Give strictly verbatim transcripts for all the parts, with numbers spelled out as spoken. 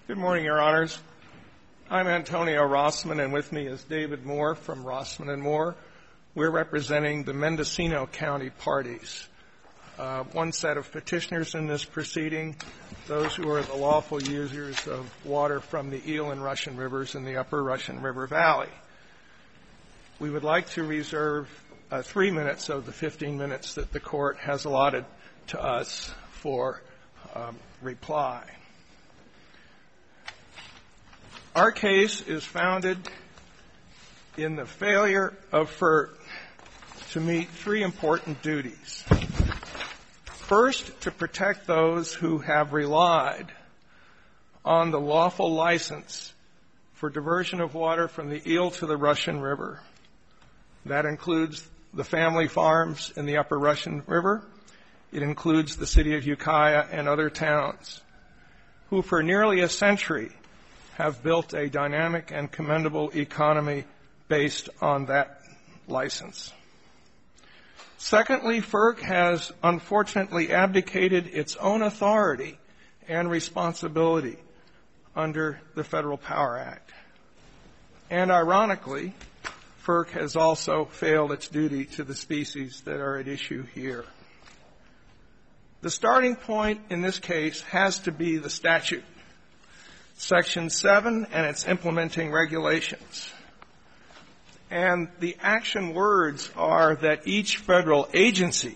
Good morning, Your Honors. I'm Antonio Rossman, and with me is David Moore from Rossman and Moore. We're representing the Mendocino County parties. Uh, one set of petitioners in this proceeding, those who are the lawful users of water from the Eel and Russian rivers in the upper Russian River Valley. We would like to reserve uh, three minutes of the fifteen minutes that the court has allotted to us for um, reply. Our case is founded in the failure of FERC to meet three important duties. First, to protect those who have relied on the lawful license for diversion of water from the Eel to the Russian River. That includes the family farms in the upper Russian River. It includes the city of Ukiah and other towns, who for nearly a century have built a dynamic and commendable economy based on that license. Secondly, FERC has unfortunately abdicated its own authority and responsibility under the Federal Power Act. And ironically, FERC has also failed its duty to the species that are at issue here. The starting point in this case has to be the statute, Section seven and its implementing regulations. And the action words are that each federal agency,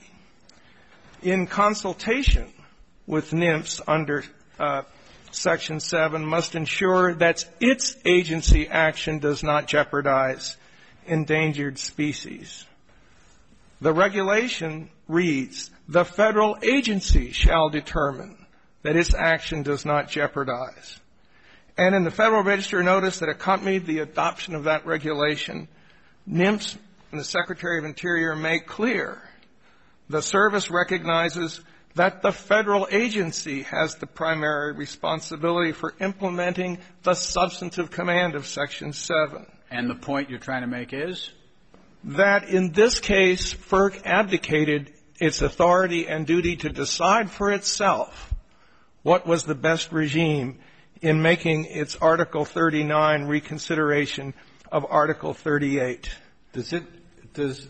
in consultation with NIMS under uh, Section seven, must ensure that its agency action does not jeopardize endangered species. The regulation reads, the federal agency shall determine that its action does not jeopardize. And in the Federal Register notice that accompanied the adoption of that regulation, NIMS and the Secretary of Interior make clear the service recognizes that the federal agency has the primary responsibility for implementing the substantive command of Section seven. And the point you're trying to make is? That in this case, FERC abdicated its authority and duty to decide for itself what was the best regime in making its Article thirty-nine reconsideration of Article thirty-eight. Does it, does,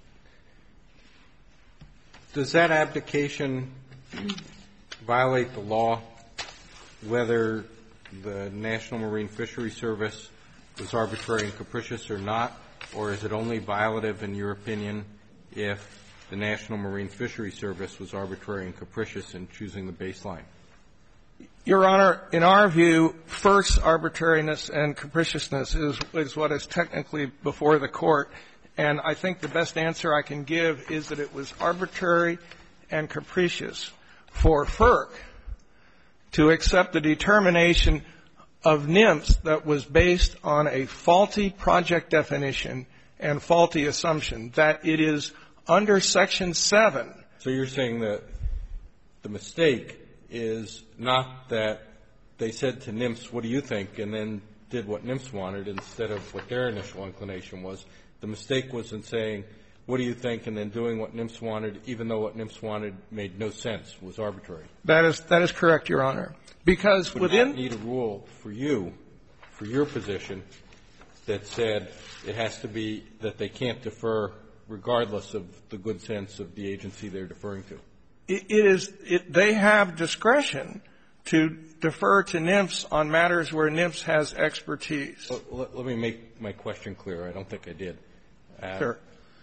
does that abdication violate the law whether the National Marine Fisheries Service was arbitrary and capricious or not, or is it only violative, in your opinion, if the National Marine Fisheries Service was arbitrary and capricious in choosing the baseline? Your Honor, in our view, FERC's arbitrariness and capriciousness is, is what is technically before the court, and I think the best answer I can give is that it was arbitrary and capricious for FERC to accept the determination of NIMS that was based on a faulty project definition and faulty assumption, that it is under Section seven. So you're saying that the mistake is not that they said to NIMS, what do you think, and then did what NIMS wanted instead of what their initial inclination was. The mistake was in saying, what do you think, and then doing what NIMS wanted, even though what NIMS wanted made no sense, was arbitrary. That is, that is correct, Your Honor. Because Would within... not need a rule for you, for your position, that said it has to be that they can't defer regardless of the good sense of the agency they're deferring to. It is, it, they have discretion to defer to NIMS on matters where NIMS has expertise. Well, let, let me make my question clear. I don't think I did. Uh, sure.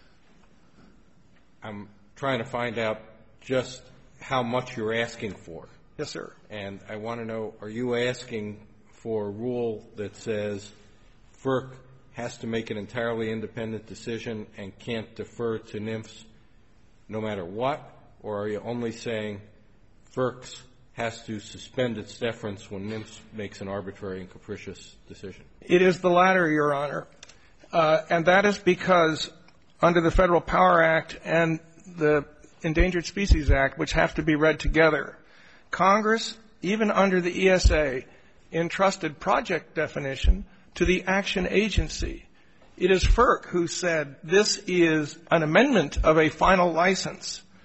I'm trying to find out just how much you're asking for. Yes, sir. And I want to know, are you asking for a rule that says FERC has to make an entirely independent decision and can't defer to NIMS no matter what? Or are you only saying FERC has to suspend its deference when NIMS makes an arbitrary and capricious decision? It is the latter, Your Honor. Uh, and that is because under the Federal Power Act and the Endangered Species Act, which have to be read together, Congress, even under the E S A, entrusted project definition to the action agency. It is FERC who said this is an amendment of a final license.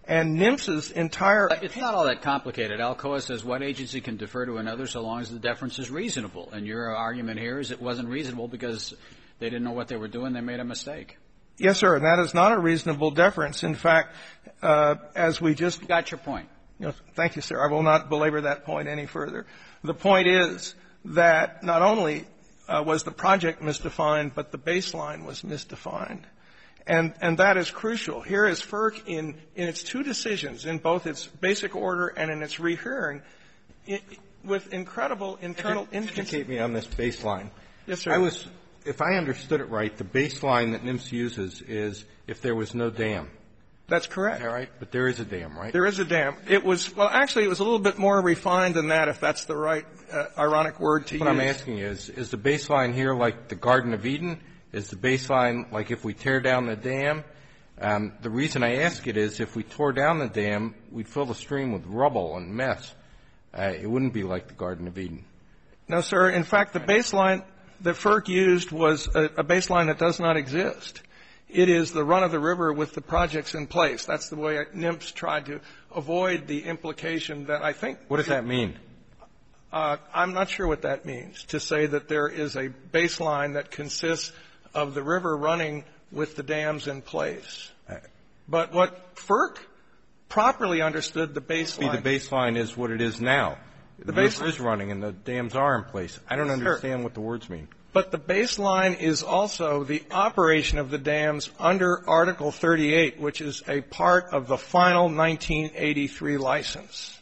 And NMFS's entire – It's not all that complicated. Alcoa says one agency can defer to another so long as the deference is reasonable. And your argument here is it wasn't reasonable because they didn't know what they were doing. They made a mistake. Yes, sir, and that is not a reasonable deference. In fact, uh, as we just – Got your point. You know, thank you, sir. I will not belabor that point any further. The point is that not only uh, was the project misdefined, but the baseline was misdefined. And, and that is crucial. Here is FERC in, in its two decisions, in both its basic order and in its rehearing, it, with incredible internal inconsistency. Educate me on this baseline. Yes, sir. I was, if I understood it right, the baseline that NMFS uses is if there was no dam. That's correct. Is that right? But there is a dam, right? There is a dam. It was, well, actually, it was a little bit more refined than that, if that's the right uh, ironic word to use. What I'm asking is, is the baseline here like the Garden of Eden? Is the baseline like if we tear down the dam? Um, the reason I ask it is if we tore down the dam, we'd fill the stream with rubble and mess. Uh, it wouldn't be like the Garden of Eden. No, sir. In fact, the baseline that FERC used was a, a baseline that does not exist. It is the run of the river with the projects in place. That's the way NMFS tried to avoid the implication that I think. What does that mean? Uh, I'm not sure what that means, to say that there is a baseline that consists of the river running with the dams in place. But what FERC properly understood the baseline. The baseline is what it is now. The, the river is running and the dams are in place. I don't understand sure. what the words mean. But the baseline is also the operation of the dams under Article thirty-eight, which is a part of the final nineteen eighty-three license.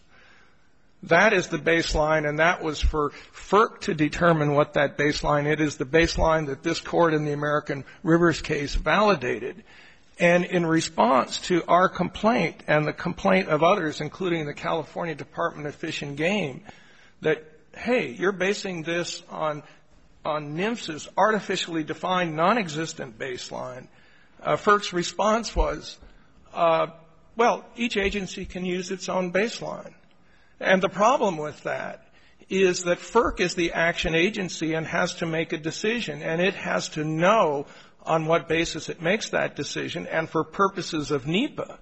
That is the baseline, and that was for FERC to determine what that baseline is. It is the baseline that this Court in the American Rivers case validated. And in response to our complaint and the complaint of others, including the California Department of Fish and Game, that, hey, you're basing this on on NMFS's artificially defined non-existent baseline, uh, FERC's response was, uh, well, each agency can use its own baseline. And the problem with that is that FERC is the action agency and has to make a decision, and it has to know on what basis it makes that decision, and for purposes of NEPA,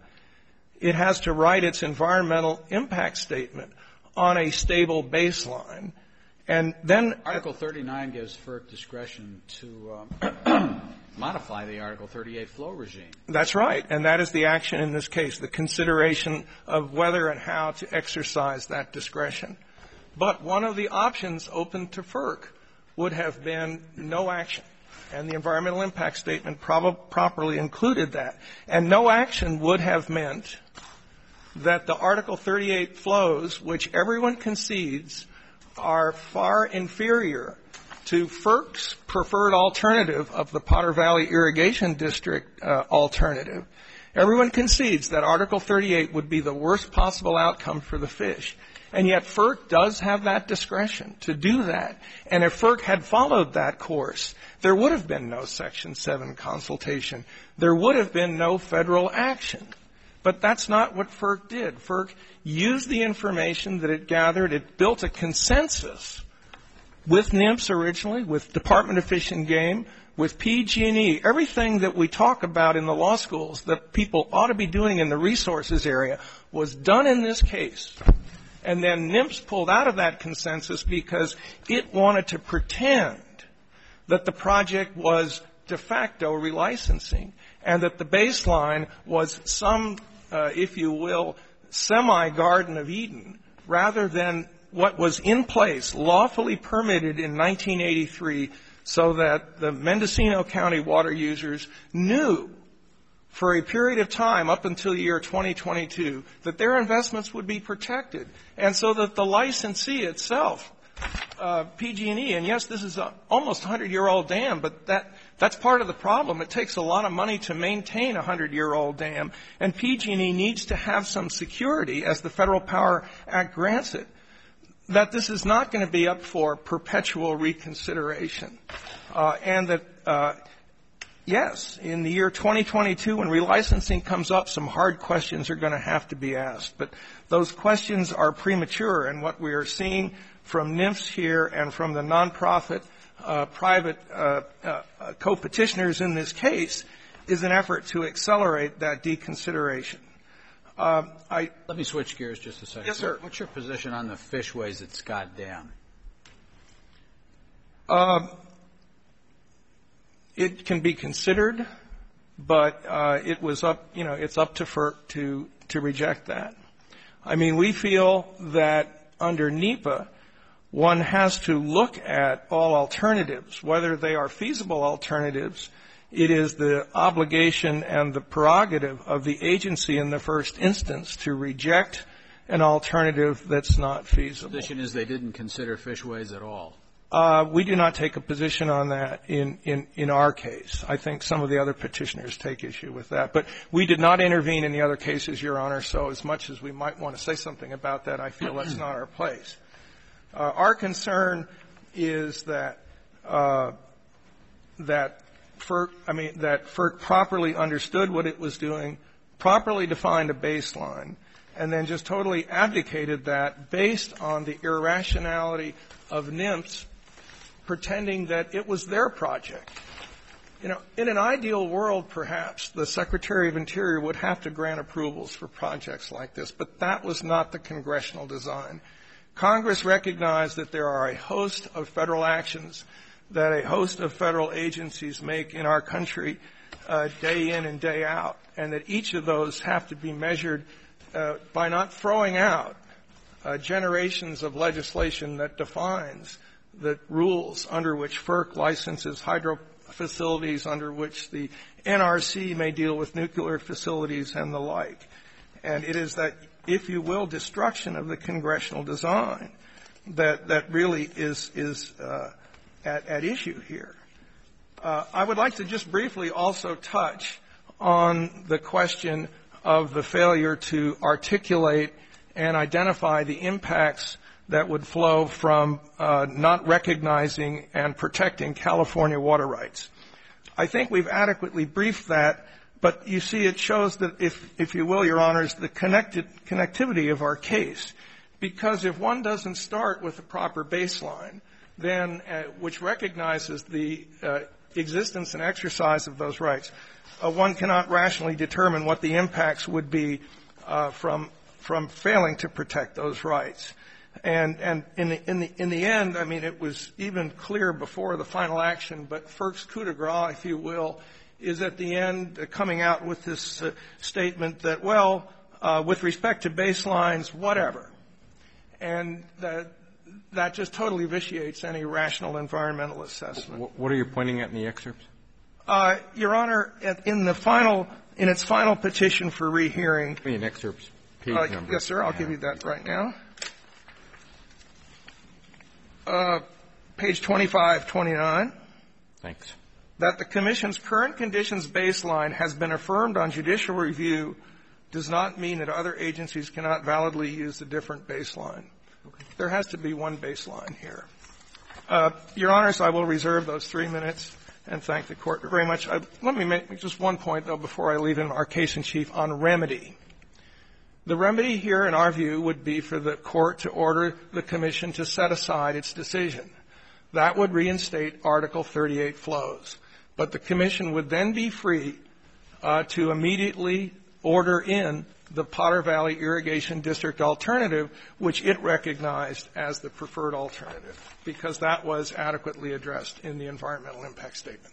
it has to write its environmental impact statement on a stable baseline. And then Article thirty-nine gives FERC discretion to um, modify the Article thirty-eight flow regime. That's right, and that is the action in this case, the consideration of whether and how to exercise that discretion. But one of the options open to FERC would have been no action, and the environmental impact statement prob- properly included that. And no action would have meant that the Article thirty-eight flows, which everyone concedes are far inferior to FERC's preferred alternative of the Potter Valley Irrigation District uh, alternative. Everyone concedes that Article thirty-eight would be the worst possible outcome for the fish. And yet FERC does have that discretion to do that. And if FERC had followed that course, there would have been no Section seven consultation. There would have been no federal action. But that's not what FERC did. FERC used the information that it gathered. It built a consensus with NMFS originally, with Department of Fish and Game, with P G and E. Everything that we talk about in the law schools that people ought to be doing in the resources area was done in this case. And then NMFS pulled out of that consensus because it wanted to pretend that the project was de facto relicensing and that the baseline was some, uh, if you will, semi-Garden of Eden rather than what was in place, lawfully permitted in nineteen eighty-three, so that the Mendocino County water users knew for a period of time up until the year twenty twenty-two that their investments would be protected, and so that the licensee itself, uh, P G and E, and yes, this is a almost hundred-year-old dam, but that that's part of the problem. It takes a lot of money to maintain a hundred-year-old dam, and P G and E needs to have some security, as the Federal Power Act grants it, that this is not going to be up for perpetual reconsideration, uh, and that, uh, yes, in the year twenty twenty-two, when relicensing comes up, some hard questions are going to have to be asked. But those questions are premature, and what we are seeing from NMFS here and from the nonprofit uh, private uh, uh, co-petitioners in this case is an effort to accelerate that deconsideration. Um, I Let me switch gears just a second. Yes, sir. What's your position on the fishways at Scott Dam? Um, it can be considered, but uh, it was up, you know, it's up to FERC to, to reject that. I mean, we feel that under NEPA, one has to look at all alternatives, whether they are feasible alternatives. It is the obligation and the prerogative of the agency in the first instance to reject an alternative that's not feasible. The position is they didn't consider fishways at all. Uh, we do not take a position on that in, in, in our case. I think some of the other petitioners take issue with that. But we did not intervene in the other cases, Your Honor, so as much as we might want to say something about that, I feel that's not our place. Uh, our concern is that uh, that FERC, I mean, that FERC properly understood what it was doing, properly defined a baseline, and then just totally abdicated that based on the irrationality of NIMS pretending that it was their project. You know, in an ideal world, perhaps, the Secretary of Interior would have to grant approvals for projects like this, but that was not the congressional design. Congress recognized that there are a host of federal actions that a host of federal agencies make in our country uh, day in and day out, and that each of those have to be measured uh, by not throwing out uh, generations of legislation that defines the rules under which FERC licenses hydro facilities, under which the N R C may deal with nuclear facilities and the like. And it is that, if you will, destruction of the congressional design that, that really is, is uh, at, at issue here. Uh, I would like to just briefly also touch on the question of the failure to articulate and identify the impacts that would flow from uh, not recognizing and protecting California water rights. I think we've adequately briefed that, but you see it shows that, if, if you will, Your Honors, the connected, connectivity of our case. Because if one doesn't start with a proper baseline, then uh, which recognizes the uh, existence and exercise of those rights, uh, one cannot rationally determine what the impacts would be uh, from from failing to protect those rights. And, and in, the, in, the, in the end, I mean, it was even clear before the final action, but FERC's coup de grace, if you will, is at the end uh, coming out with this uh, statement that, well, uh, with respect to baselines, whatever. And that, that just totally vitiates any rational environmental assessment. What are you pointing at in the excerpt? Uh, Your Honor, in the final, in its final petition for rehearing. I mean, excerpt's page uh, number. Yes, sir. I'll yeah. give you that right now. Uh, page twenty-five twenty-nine. Thanks. That the Commission's current conditions baseline has been affirmed on judicial review does not mean that other agencies cannot validly use a different baseline. Okay. There has to be one baseline here. Uh, Your Honors, I will reserve those three minutes and thank the Court very much. I, let me make just one point, though, before I leave in our case in chief on remedy. The remedy here, in our view, would be for the Court to order the Commission to set aside its decision. That would reinstate Article thirty-eight flows. But the Commission would then be free uh, to immediately order in the Potter Valley Irrigation District alternative, which it recognized as the preferred alternative, because that was adequately addressed in the environmental impact statement.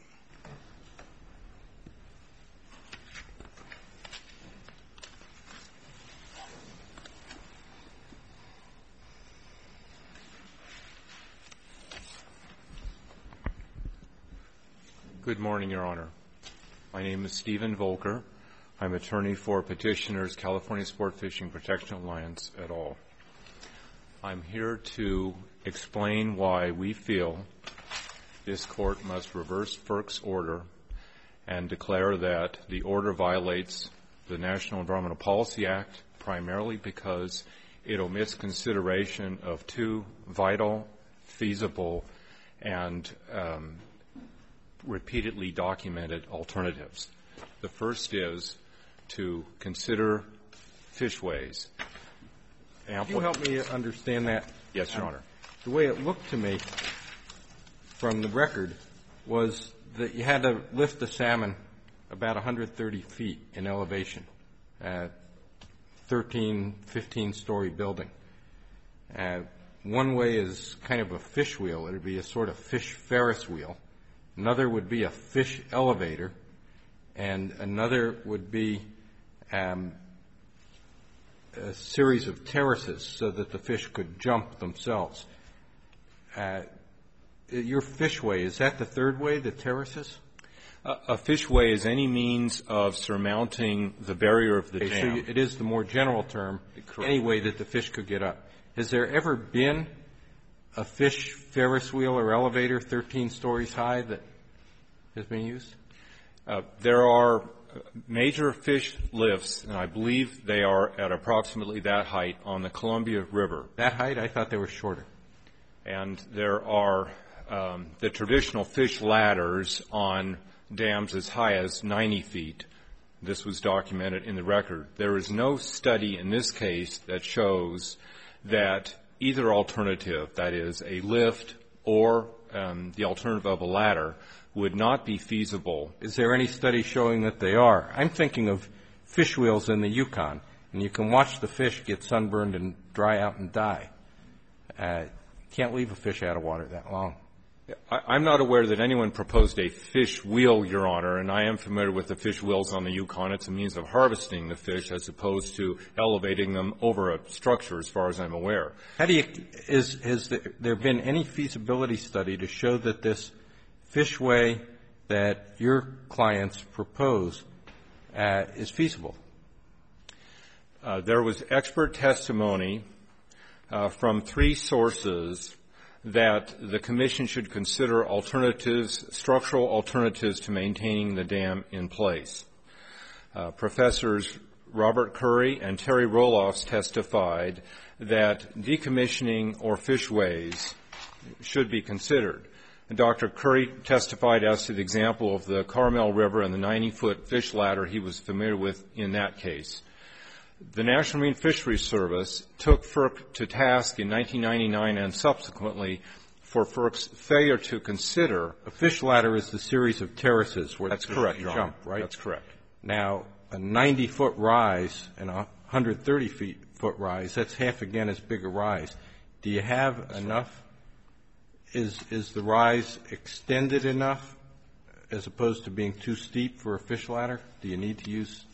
Good morning, Your Honor. My name is Stephen Volker. I'm attorney for petitioners California Sport Fishing Protection Alliance et al. I'm here to explain why we feel this Court must reverse FERC's order and declare that the order violates the National Environmental Policy Act, primarily because it omits consideration of two vital, feasible, and um, repeatedly documented alternatives. The first is to consider fishways. Can you help me understand that? Yes, Your um, Honor. The way it looked to me from the record was that you had to lift the salmon about one hundred thirty feet in elevation. Uh, thirteen, fifteen-story building. Uh, one way is kind of a fish wheel. It would be a sort of fish Ferris wheel. Another would be a fish elevator. And another would be um, a series of terraces so that the fish could jump themselves. Uh, your fishway, is that the third way, the terraces? Uh, a fishway is any means of surmounting the barrier of the Okay, dam. so it is the more general term, Correct. any way that the fish could get up. Has there ever been a fish Ferris wheel or elevator thirteen stories high that has been used? Uh, there are major fish lifts, and I believe they are at approximately that height on the Columbia River. That height? I thought they were shorter. And there are um, the traditional fish ladders on dams as high as ninety feet. This was documented in the record. There is no study in this case that shows that either alternative, that is a lift or um, the alternative of a ladder, would not be feasible. Is there any study showing that they are? I'm thinking of fish wheels in the Yukon, and you can watch the fish get sunburned and dry out and die. Uh, can't leave a fish out of water that long. I, I'm not aware that anyone proposed a fish wheel, Your Honor, and I am familiar with the fish wheels on the Yukon. It's a means of harvesting the fish as opposed to elevating them over a structure, as far as I'm aware. How do you, is, has there been any feasibility study to show that this fishway that your clients propose uh, is feasible? Uh, there was expert testimony uh, from three sources that the Commission should consider alternatives, structural alternatives to maintaining the dam in place. Uh, Professors Robert Curry and Terry Roloffs testified that decommissioning or fishways should be considered. And Doctor Curry testified as to the example of the Carmel River and the ninety-foot fish ladder he was familiar with in that case. The National Marine Fisheries Service took FERC to task in nineteen ninety-nine and subsequently for FERC's failure to consider. A fish ladder is the series of terraces where That's the correct, fish Your jump, Honor. right? That's correct. Now, a ninety-foot rise and a one hundred thirty foot rise, that's half again as big a rise. Do you have that's enough? Right. Is, is the rise extended enough as opposed to being too steep for a fish ladder? Do you need to use?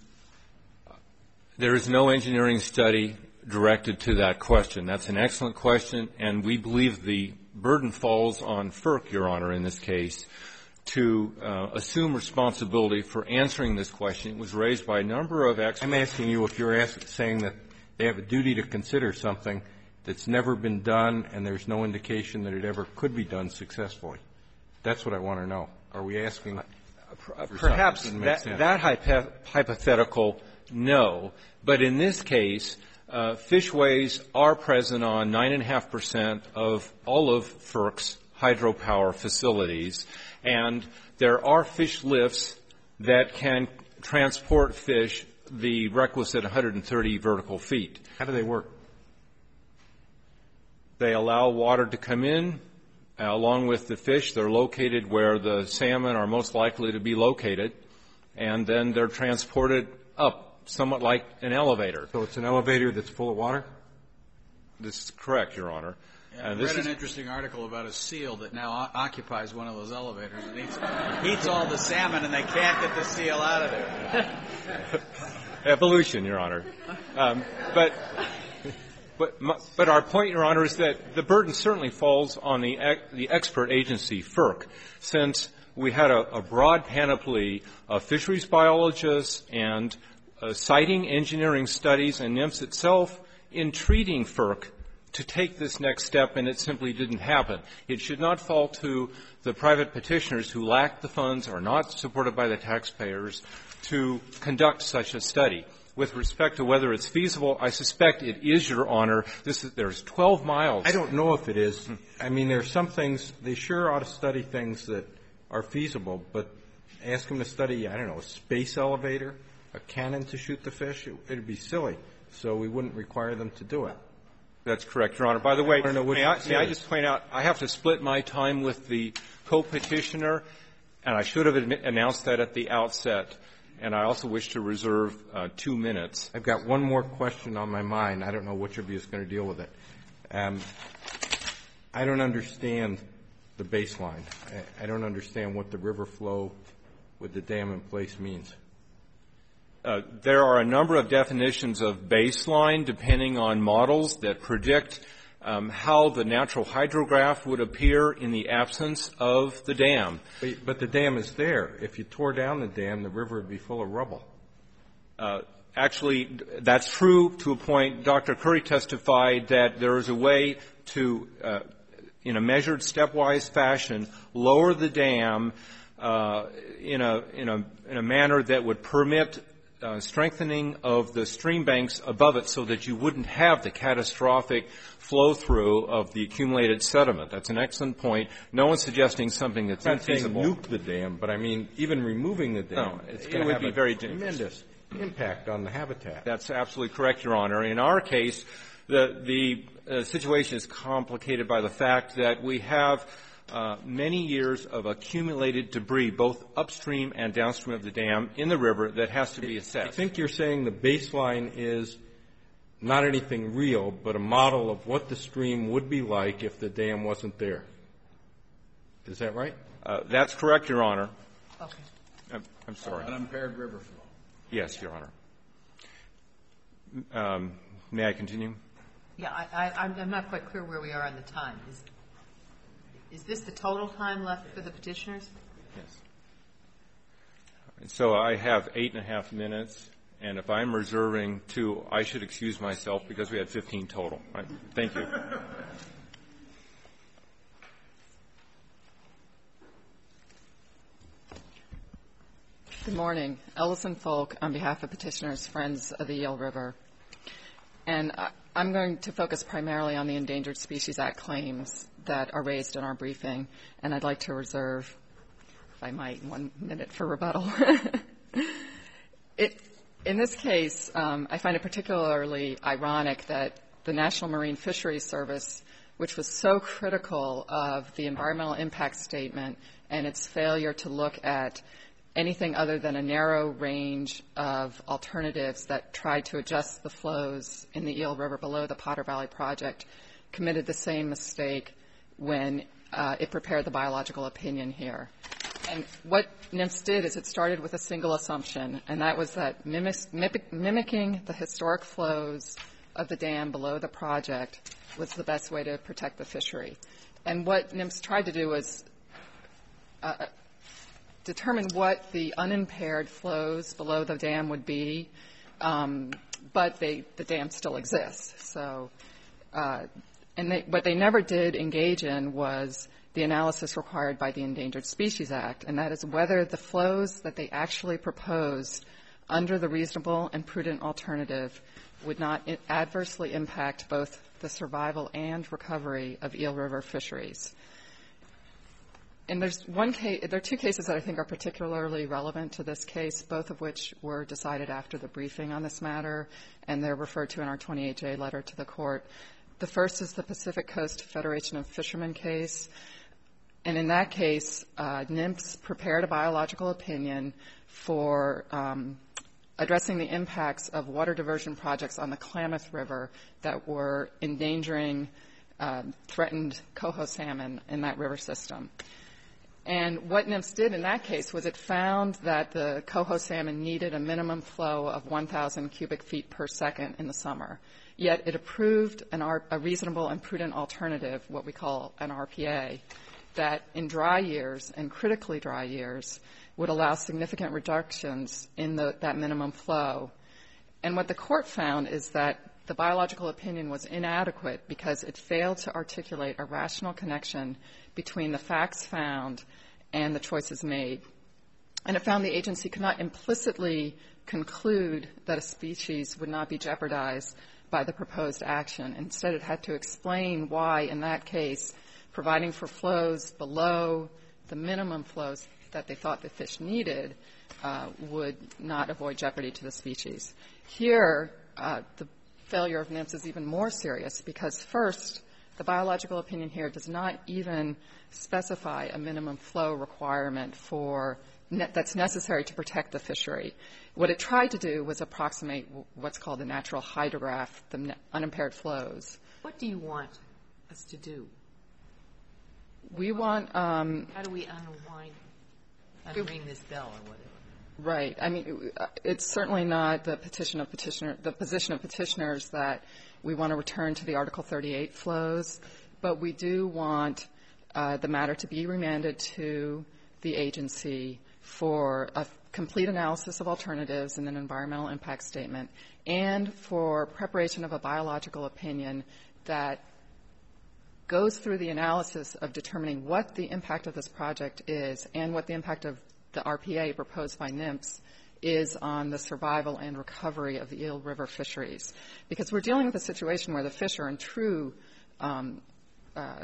There is no engineering study directed to that question. That's an excellent question, and we believe the burden falls on FERC, Your Honor, in this case, to uh, assume responsibility for answering this question. It was raised by a number of experts. I'm asking you if you're ask, saying that they have a duty to consider something that's never been done and there's no indication that it ever could be done successfully. That's what I want to know. Are we asking uh, for perhaps that, that, that hypo- hypothetical, no. But in this case, uh, fishways are present on nine point five percent of all of FERC's hydropower facilities, and there are fish lifts that can transport fish the requisite one hundred thirty vertical feet. How do they work? They allow water to come in uh, along with the fish. They're located where the salmon are most likely to be located, and then they're transported up, somewhat like an elevator. So it's an elevator that's full of water? This is correct, Your Honor. Yeah, I uh, this read is an interesting article about a seal that now o- occupies one of those elevators and eats, eats all the salmon, and they can't get the seal out of there. evolution, Your Honor. Um, but, but, but our point, Your Honor, is that the burden certainly falls on the the expert agency, FERC, since we had a, a broad panoply of fisheries biologists and uh, siting engineering studies and NIMS itself entreating FERC to take this next step, and it simply didn't happen. It should not fall to the private petitioners who lack the funds or are not supported by the taxpayers to conduct such a study. With respect to whether it's feasible, I suspect it is, Your Honor. This is, there's twelve miles. I don't know if it is. I mean, there are some things, they sure ought to study things that are feasible, but ask them to study, I don't know, a space elevator, a cannon to shoot the fish, it would be silly. So we wouldn't require them to do it. That's correct, Your Honor. By the way, I may I, may I just point out, I have to split my time with the co-petitioner, and I should have announced that at the outset. and I also wish to reserve uh, two minutes. I've got one more question on my mind. I don't know which of you is going to deal with it. Um, I don't understand the baseline. I, I don't understand what the river flow with the dam in place means. Uh, there are a number of definitions of baseline depending on models that predict um, how the natural hydrograph would appear in the absence of the dam. But, but the dam is there. If you tore down the dam, the river would be full of rubble. Uh, actually, that's true to a point. Doctor Curry testified that there is a way to, uh, in a measured stepwise fashion, lower the dam uh, in a in a in a manner that would permit Uh, strengthening of the stream banks above it so that you wouldn't have the catastrophic flow-through of the accumulated sediment. That's an excellent point. No one's suggesting something that's I'm not saying infeasible. nuke the dam, but I mean, even removing the dam, No, it's it going to would have be a very tremendous impact on the habitat. That's absolutely correct, Your Honor. In our case, the, the uh, situation is complicated by the fact that we have Uh, many years of accumulated debris, both upstream and downstream of the dam in the river, that has to be assessed. I think you're saying the baseline is not anything real, but a model of what the stream would be like if the dam wasn't there. Is that right? Uh, that's correct, Your Honor. Okay. I'm, I'm sorry. Unimpaired river flow. Yes, Your Honor. Um, may I continue? Yeah, I, I, I'm I'm not quite clear where we are on the time. Is, is this the total time left for the petitioners? Yes. So I have eight and a half minutes, and if I'm reserving two, I should excuse myself because we had fifteen total. Right? Thank you. Good morning. Ellison Folk on behalf of Petitioners Friends of the Eel River. And I, I'm going to focus primarily on the Endangered Species Act claims that are raised in our briefing, and I'd like to reserve, if I might, one minute for rebuttal. it, in this case, um, I find it particularly ironic that the National Marine Fisheries Service, which was so critical of the environmental impact statement and its failure to look at anything other than a narrow range of alternatives that tried to adjust the flows in the Eel River below the Potter Valley Project, committed the same mistake when uh, it prepared the biological opinion here. And what NIMS did is it started with a single assumption, and that was that mimics, mimic, mimicking the historic flows of the dam below the project was the best way to protect the fishery. And what NIMS tried to do was uh, determine what the unimpaired flows below the dam would be, um, but they, the dam still exists. So, uh, and they, what they never did engage in was the analysis required by the Endangered Species Act, and that is whether the flows that they actually proposed under the reasonable and prudent alternative would not adversely impact both the survival and recovery of Eel River fisheries. And there's one case, there are two cases that I think are particularly relevant to this case, both of which were decided after the briefing on this matter, and they're referred to in our twenty-eight J letter to the court. The first is the Pacific Coast Federation of Fishermen case. And in that case, uh, NIMS prepared a biological opinion for um, addressing the impacts of water diversion projects on the Klamath River that were endangering uh, threatened coho salmon in that river system. And what NIMS did in that case was it found that the coho salmon needed a minimum flow of one thousand cubic feet per second in the summer. Yet it approved an R- a reasonable and prudent alternative, what we call an R P A, that in dry years and critically dry years would allow significant reductions in the, that minimum flow. And what the court found is that the biological opinion was inadequate because it failed to articulate a rational connection between the facts found and the choices made. And it found the agency could not implicitly conclude that a species would not be jeopardized by the proposed action. Instead, it had to explain why, in that case, providing for flows below the minimum flows that they thought the fish needed uh, would not avoid jeopardy to the species. Here, uh, the failure of NIMS is even more serious because, first, the biological opinion here does not even specify a minimum flow requirement for ne- that's necessary to protect the fishery. What it tried to do was approximate what's called the natural hydrograph, the ne- unimpaired flows. What do you want us to do? We want... Um, How do we unwind, unring this bell or whatever? Right. I mean, it's certainly not the petition of petitioner, the position of petitioners that we want to return to the Article thirty-eight flows, but we do want uh, the matter to be remanded to the agency for a complete analysis of alternatives and an environmental impact statement, and for preparation of a biological opinion that goes through the analysis of determining what the impact of this project is and what the impact of the R P A proposed by NMFS is on the survival and recovery of the Eel River fisheries. Because we're dealing with a situation where the fish are in true um, uh,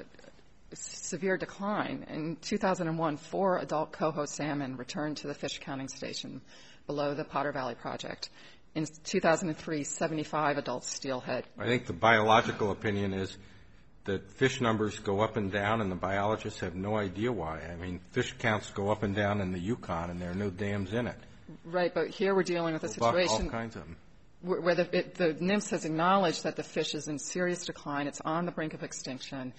severe decline. In two thousand one, four adult coho salmon returned to the fish counting station below the Potter Valley Project. In two thousand three, seventy-five adult steelhead. I think the biological opinion is that fish numbers go up and down, and the biologists have no idea why. I mean, fish counts go up and down in the Yukon, and there are no dams in it. Right, but here we're dealing with a situation all kinds of them. where, where the, it, the NMFS has acknowledged that the fish is in serious decline. It's on the brink of extinction,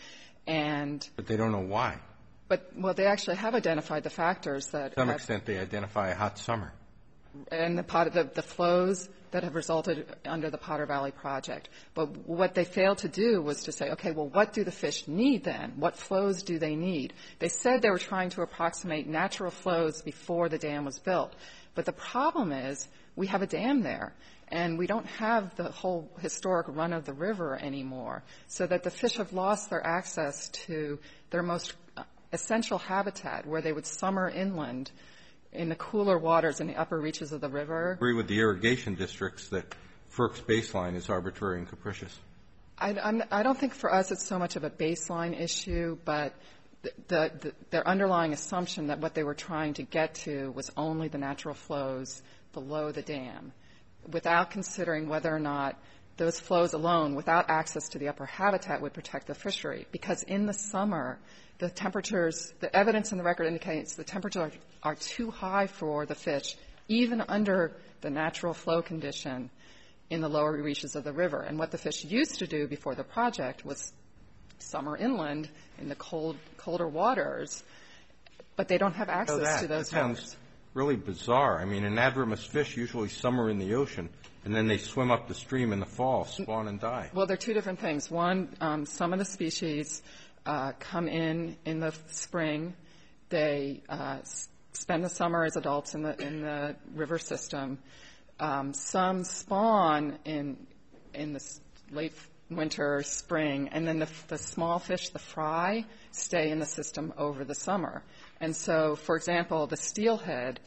and But they don't know why. but well, they actually have identified the factors that To some have, extent, they identify a hot summer. and the, pot, the the flows that have resulted under the Potter Valley Project. But what they failed to do was to say, okay, well, what do the fish need then? What flows do they need? They said they were trying to approximate natural flows before the dam was built. But the problem is we have a dam there, and we don't have the whole historic run of the river anymore, so that the fish have lost their access to their most essential habitat, where they would summer inland in the cooler waters in the upper reaches of the river. I agree with the irrigation districts that FERC's baseline is arbitrary and capricious. I, I'm, I don't think for us it's so much of a baseline issue, but the, the, the, their underlying assumption that what they were trying to get to was only the natural flows below the dam, without considering whether or not those flows alone, without access to the upper habitat, would protect the fishery. Because in the summer, the temperatures, the evidence in the record indicates the temperatures are, are too high for the fish, even under the natural flow condition in the lower reaches of the river. And what the fish used to do before the project was summer inland in the cold, colder waters, but they don't have access that, to those that sounds waters. really bizarre. I mean, anadromous fish usually summer in the ocean, and then they swim up the stream in the fall, spawn and die. Well, they're two different things. One, um, some of the species uh, come in in the spring. They uh, s- spend the summer as adults in the in the river system. Um, some spawn in in the s- late winter, spring, and then the, the small fish, the fry, stay in the system over the summer. And so, for example, the steelhead,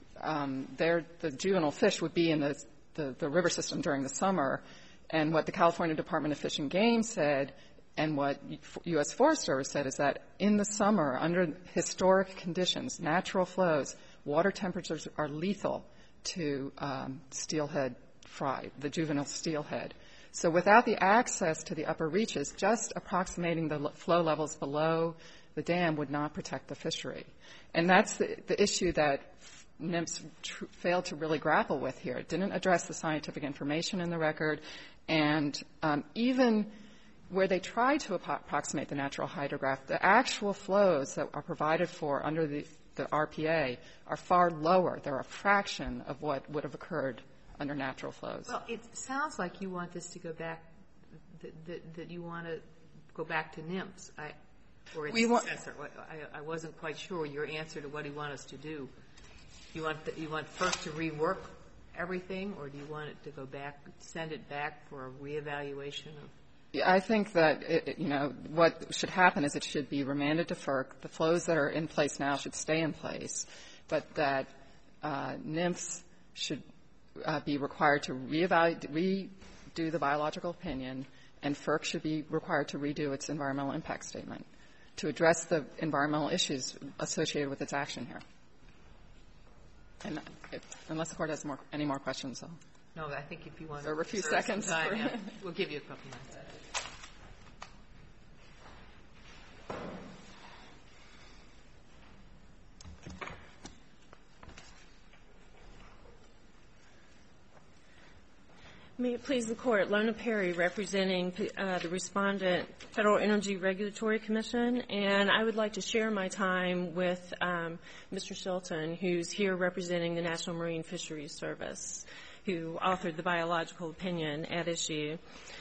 um, they're, the juvenile fish would be in the, the, the river system during the summer. And what the California Department of Fish and Game said, and what U S Forest Service said, is that in the summer, under historic conditions, natural flows, water temperatures are lethal to um, steelhead fry, the juvenile steelhead. So without the access to the upper reaches, just approximating the flow levels below the dam would not protect the fishery. And that's the, the issue that NMFS tr- failed to really grapple with here. It didn't address the scientific information in the record, and um, even where they tried to ap- approximate the natural hydrograph, the actual flows that are provided for under the, the R P A are far lower. They're a fraction of what would have occurred under natural flows. Well, it sounds like you want this to go back, that, that, that you want to go back to NMFS, I, or its We want- successor. I, I wasn't quite sure your answer to what you want us to do. You want the, you want first to rework everything, or do you want it to go back, send it back for a reevaluation of? Yeah, I think that, it, you know, what should happen is it should be remanded to FERC. The flows that are in place now should stay in place, but that uh, NMFS should uh, be required to reevaluate, redo the biological opinion, and FERC should be required to redo its environmental impact statement to address the environmental issues associated with its action here. And if, unless the Court has more, any more questions, I'll... No, I think if you want There to were a few reserve some seconds time, for- yeah, we'll give you a couple minutes. May it please the Court, Lona Perry representing uh, the respondent, Federal Energy Regulatory Commission, and I would like to share my time with um, Mister Shelton, who's here representing the National Marine Fisheries Service, who authored the biological opinion at issue.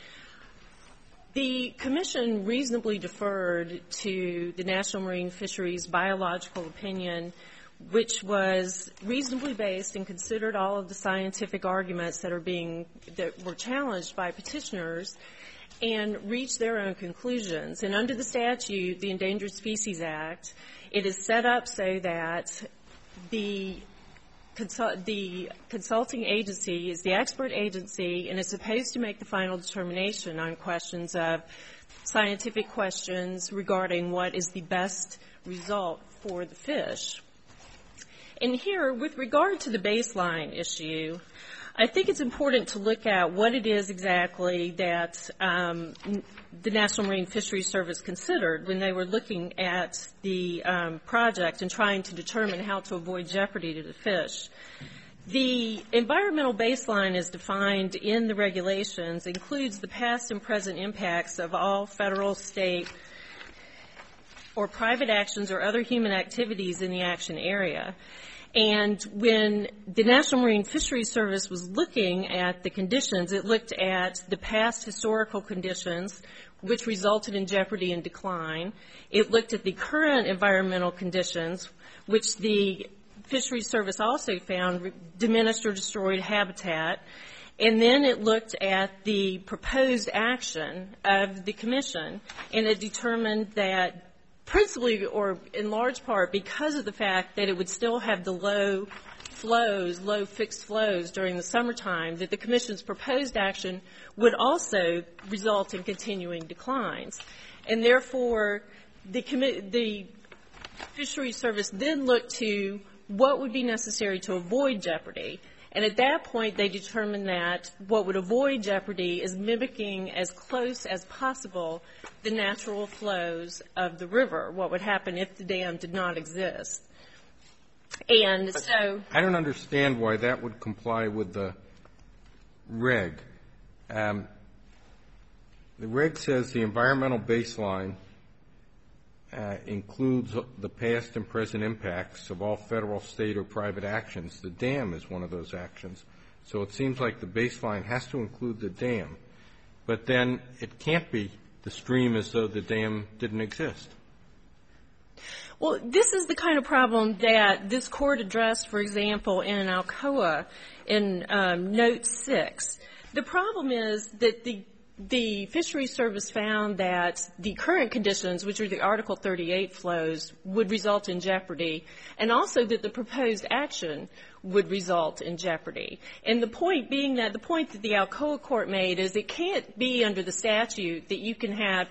The Commission reasonably deferred to the National Marine Fisheries biological opinion, which was reasonably based and considered all of the scientific arguments that are being that were challenged by petitioners, and reached their own conclusions. And under the statute, the Endangered Species Act, it is set up so that the consult, the consulting agency is the expert agency and is supposed to make the final determination on questions of scientific questions regarding what is the best result for the fish. And here, with regard to the baseline issue, I think it's important to look at what it is exactly that um, the National Marine Fisheries Service considered when they were looking at the um, project and trying to determine how to avoid jeopardy to the fish. The environmental baseline as defined in the regulations includes the past and present impacts of all federal, state, or private actions or other human activities in the action area. And when the National Marine Fisheries Service was looking at the conditions, it looked at the past historical conditions, which resulted in jeopardy and decline. It looked at the current environmental conditions, which the Fisheries Service also found diminished or destroyed habitat. And then it looked at the proposed action of the Commission, and it determined that principally or in large part because of the fact that it would still have the low flows, low fixed flows during the summertime, that the Commission's proposed action would also result in continuing declines. And therefore, the, commi- the Fisheries Service then looked to what would be necessary to avoid jeopardy. And at that point, they determined that what would avoid jeopardy is mimicking as close as possible the natural flows of the river, what would happen if the dam did not exist. And so I don't understand why that would comply with the reg. Um, the reg says the environmental baseline Uh, includes the past and present impacts of all federal, state, or private actions. The dam is one of those actions. So it seems like the baseline has to include the dam. But then it can't be the stream as though the dam didn't exist. Well, this is the kind of problem that this Court addressed, for example, in Alcoa in um, Note six. The problem is that the The Fisheries Service found that the current conditions, which are the Article thirty-eight flows, would result in jeopardy, and also that the proposed action would result in jeopardy. And the point being that the point that the Alcoa Court made is it can't be under the statute that you can have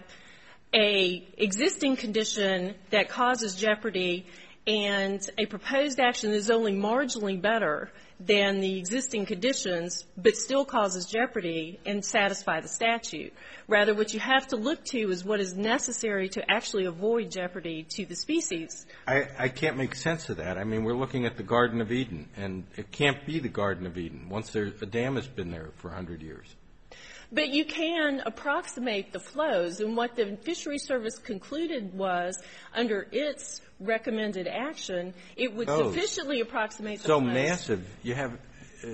a existing condition that causes jeopardy and a proposed action that is only marginally better than the existing conditions, but still causes jeopardy and satisfy the statute. Rather, what you have to look to is what is necessary to actually avoid jeopardy to the species. I, I can't make sense of that. I mean, we're looking at the Garden of Eden, and it can't be the Garden of Eden once there, a dam has been there for a hundred years. But you can approximate the flows, and what the Fisheries Service concluded was, under its recommended action, it would oh, sufficiently approximate the so flows. So massive. You have uh,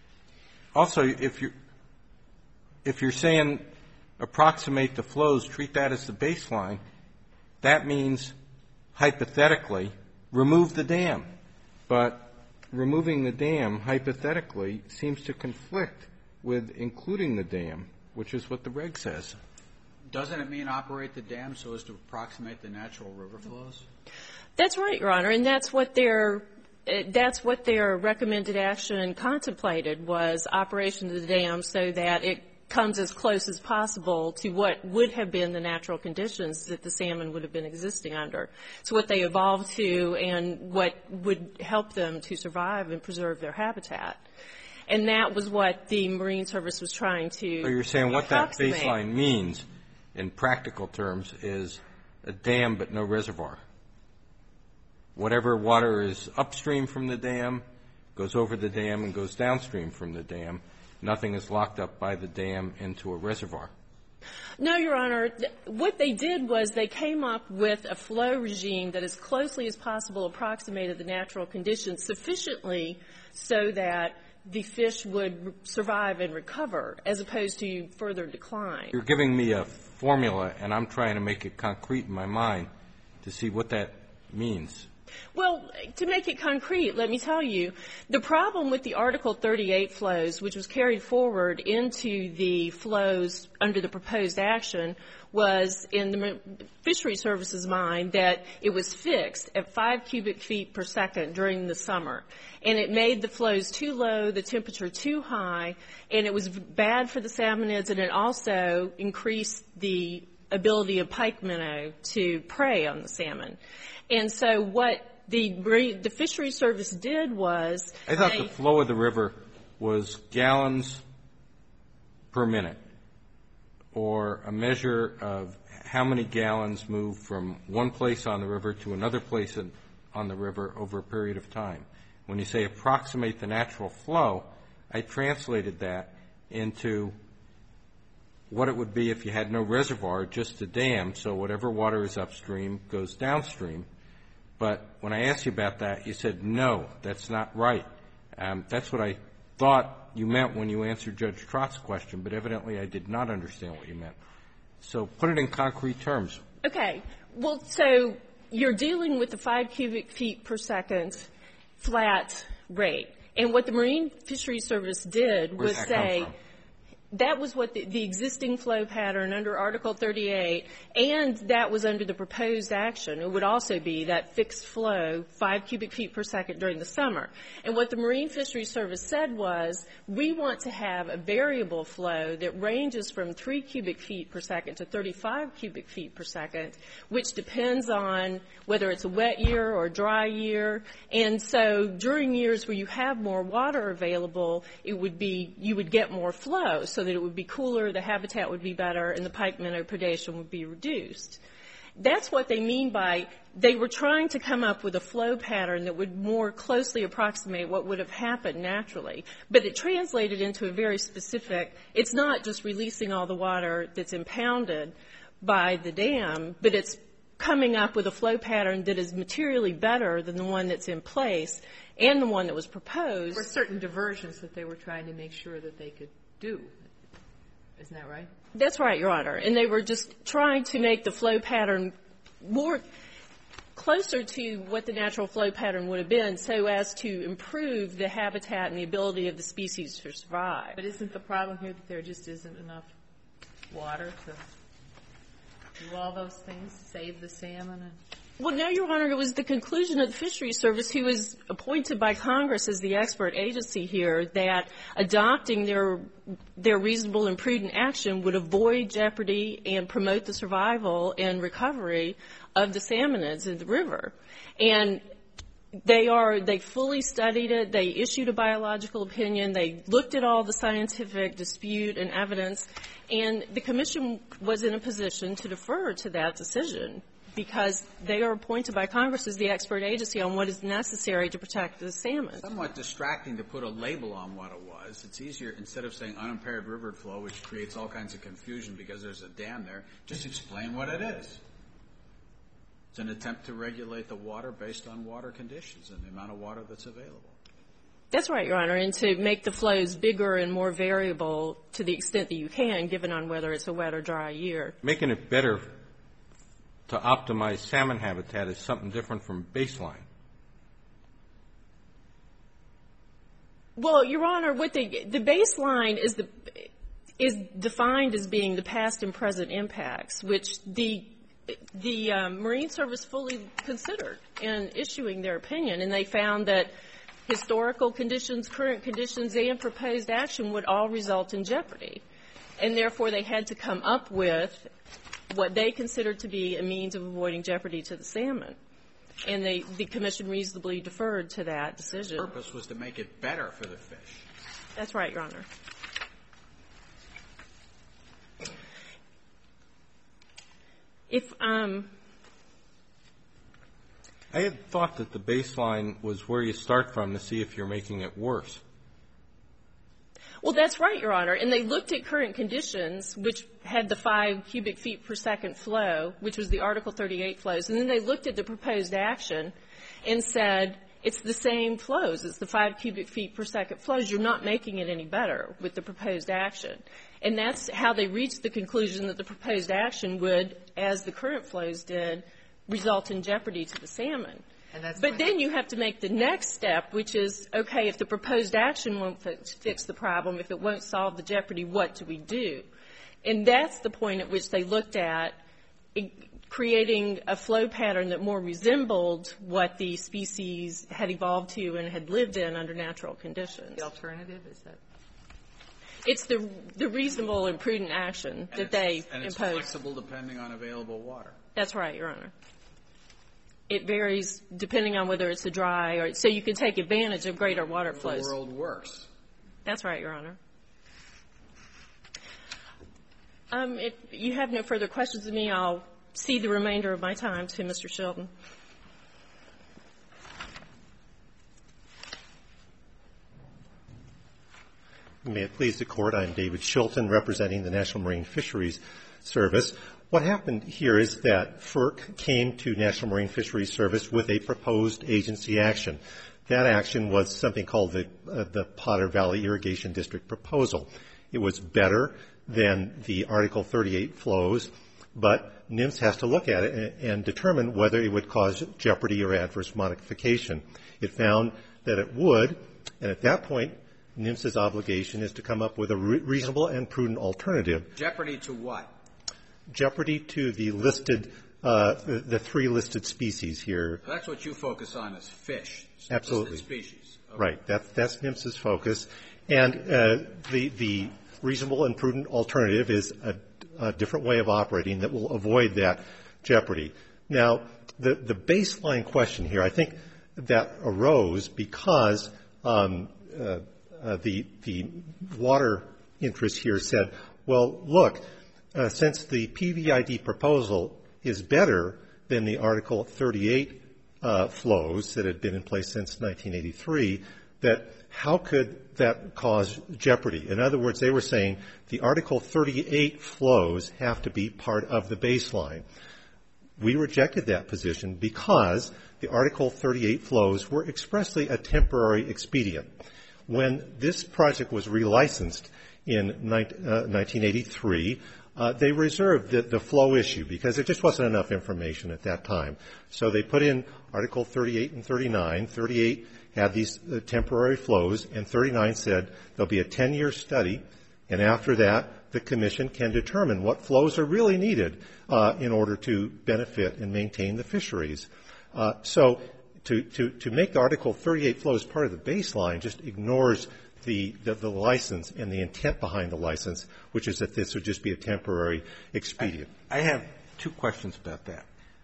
also, if you're if you're saying approximate the flows, treat that as the baseline. That means hypothetically remove the dam, but removing the dam hypothetically seems to conflict with including the dam, which is what the reg says. Doesn't it mean operate the dam so as to approximate the natural river flows? That's right, Your Honor, and that's what their that's what their recommended action contemplated, was operation of the dam so that it comes as close as possible to what would have been the natural conditions that the salmon would have been existing under. It's what they evolved to and what would help them to survive and preserve their habitat. And that was what the Marine Service was trying to So you're saying what that approximate. baseline means in practical terms is a dam but no reservoir. Whatever water is upstream from the dam goes over the dam and goes downstream from the dam, nothing is locked up by the dam into a reservoir. No, Your Honor. What they did was they came up with a flow regime that as closely as possible approximated the natural conditions sufficiently so that the fish would survive and recover as opposed to further decline. You're giving me a formula, and I'm trying to make it concrete in my mind to see what that means. Well, to make it concrete, let me tell you, the problem with the Article thirty-eight flows, which was carried forward into the flows under the proposed action, was in the Fishery Service's mind that it was fixed at five cubic feet per second during the summer. And it made the flows too low, the temperature too high, and it was bad for the salmonids, and it also increased the ability of pike minnow to prey on the salmon. And so what the the Fisheries Service did was I thought they, the flow of the river was gallons per minute, or a measure of how many gallons move from one place on the river to another place in, on the river over a period of time. When you say approximate the natural flow, I translated that into what it would be if you had no reservoir, just a dam, so whatever water is upstream goes downstream. But when I asked you about that, you said, no, that's not right. Um, that's what I thought you meant when you answered Judge Trott's question, but evidently I did not understand what you meant. So put it in concrete terms. Okay. Well, so you're dealing with the five cubic feet per second flat rate. And what the Marine Fisheries Service did Where's was that say, come from? that was what the, the existing flow pattern under Article thirty-eight, and that was under the proposed action. It would also be that fixed flow, five cubic feet per second during the summer. And what the Marine Fisheries Service said was, we want to have a variable flow that ranges from three cubic feet per second to thirty-five cubic feet per second, which depends on whether it's a wet year or a dry year. And so during years where you have more water available, it would be, you would get more flow, so that it would be cooler, the habitat would be better, and the pike minnow predation would be reduced. That's what they mean by they were trying to come up with a flow pattern that would more closely approximate what would have happened naturally. But it translated into a very specific, it's not just releasing all the water that's impounded by the dam, but it's coming up with a flow pattern that is materially better than the one that's in place and the one that was proposed. There were certain diversions that they were trying to make sure that they could do. Isn't that right? That's right, Your Honor. And they were just trying to make the flow pattern more closer to what the natural flow pattern would have been so as to improve the habitat and the ability of the species to survive. But isn't the problem here that there just isn't enough water to do all those things, save the salmon? And Well, no, Your Honor, it was the conclusion of the Fisheries Service, who was appointed by Congress as the expert agency here, that adopting their their reasonable and prudent action would avoid jeopardy and promote the survival and recovery of the salmonids in the river. And they are, they fully studied it. They issued a biological opinion. They looked at all the scientific dispute and evidence. And the Commission was in a position to defer to that decision, because they are appointed by Congress as the expert agency on what is necessary to protect the salmon. It's somewhat distracting to put a label on what it was. It's easier, instead of saying unimpaired river flow, which creates all kinds of confusion because there's a dam there, just explain what it is. It's an attempt to regulate the water based on water conditions and the amount of water that's available. That's right, Your Honor, and to make the flows bigger and more variable to the extent that you can, given on whether it's a wet or dry year. Making it better to optimize salmon habitat is something different from baseline. Well, Your Honor, what the the baseline is the is defined as being the past and present impacts, which the the um, Marine Service fully considered in issuing their opinion, and they found that historical conditions, current conditions, and proposed action would all result in jeopardy, and therefore they had to come up with what they considered to be a means of avoiding jeopardy to the salmon. And they, the Commission reasonably deferred to that decision. The purpose was to make it better for the fish. That's right, Your Honor. If, um... I had thought that the baseline was where you start from to see if you're making it worse. Well, that's right, Your Honor. And they looked at current conditions, which had the five cubic feet per second flow, which was the Article thirty-eight flows. And then they looked at the proposed action and said, it's the same flows. It's the five cubic feet per second flows. You're not making it any better with the proposed action. And that's how they reached the conclusion that the proposed action would, as the current flows did, result in jeopardy to the salmon. And that's but then you have to make the next step, which is, okay, if the proposed action won't fix, fix the problem, if it won't solve the jeopardy, what do we do? And that's the point at which they looked at creating a flow pattern that more resembled what the species had evolved to and had lived in under natural conditions. The alternative is that? It's the, the reasonable and prudent action that they and it's impose. Flexible depending on available water. That's right, Your Honor. It varies depending on whether it's a dry or so you can take advantage of greater water flows. The world works. That's right, Your Honor. Um, if you have no further questions of me, I'll cede the remainder of my time to Mister Shelton. May it please the Court, I'm David Shilton, representing the National Marine Fisheries Service. What happened here is that FERC came to National Marine Fisheries Service with a proposed agency action. That action was something called the, uh, the Potter Valley Irrigation District proposal. It was better than the Article thirty-eight flows, but NIMS has to look at it and, and determine whether it would cause jeopardy or adverse modification. It found that it would, and at that point, NIMS's obligation is to come up with a re- reasonable and prudent alternative. Jeopardy to what? Jeopardy to the listed, uh, the, the three listed species here. So that's what you focus on is fish. Absolutely. Listed species. Okay. Right. That's, that's NIMS's focus. And uh, the, the reasonable and prudent alternative is a, a different way of operating that will avoid that jeopardy. Now, the, the baseline question here, I think that arose because um, uh, uh, the, the water interests here said, well, look, Uh, since the P V I D proposal is better than the Article thirty-eight uh, flows that had been in place since nineteen eighty-three, that how could that cause jeopardy? In other words, they were saying the Article thirty-eight flows have to be part of the baseline. We rejected that position because the Article thirty-eight flows were expressly a temporary expedient. When this project was relicensed in nineteen eighty-three, Uh, they reserved the, the flow issue because there just wasn't enough information at that time. So they put in Article thirty-eight and thirty-nine. thirty-eight had these uh, temporary flows, and thirty-nine said there'll be a ten-year study, and after that, the Commission can determine what flows are really needed uh, in order to benefit and maintain the fisheries. Uh, so to, to, to make Article thirty-eight flows part of the baseline just ignores The, the, the license and the intent behind the license, which is that this would just be a temporary expedient. I, I have two questions about that.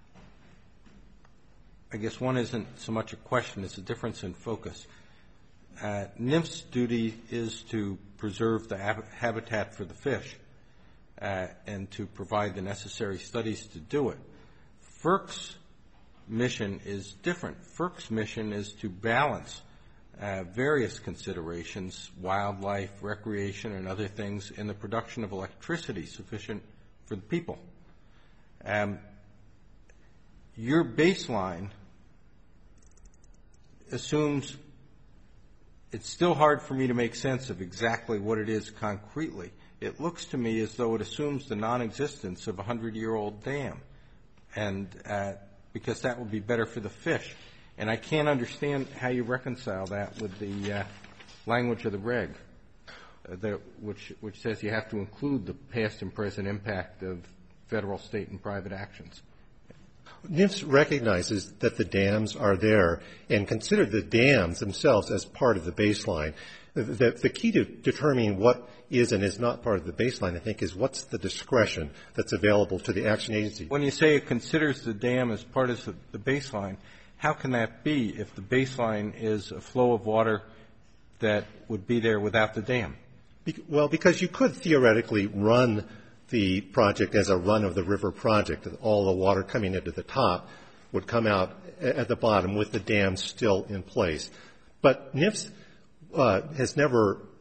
I guess one isn't so much a question, it's a difference in focus. Uh, NIMF's duty is to preserve the hab- habitat for the fish uh, and to provide the necessary studies to do it. FERC's mission is different. FERC's mission is to balance Uh, various considerations, wildlife, recreation, and other things in the production of electricity sufficient for the people. Um, your baseline assumes it's still hard for me to make sense of exactly what it is concretely. It looks to me as though it assumes the non-existence of a hundred-year-old dam, and uh, because that would be better for the fish. And I can't understand how you reconcile that with the uh, language of the reg, uh, the, which, which says you have to include the past and present impact of federal, state, and private actions. NIMS recognizes that the dams are there and considered the dams themselves as part of the baseline. The, the key to determining what is and is not part of the baseline, I think, is what's the discretion that's available to the action agency. When you say it considers the dam as part of the, the baseline, how can that be if the baseline is a flow of water that would be there without the dam? Be- well, because you could theoretically run the project as a run-of-the-river project. All the water coming into the top would come out at the bottom with the dam still in place. But NIFS uh, has never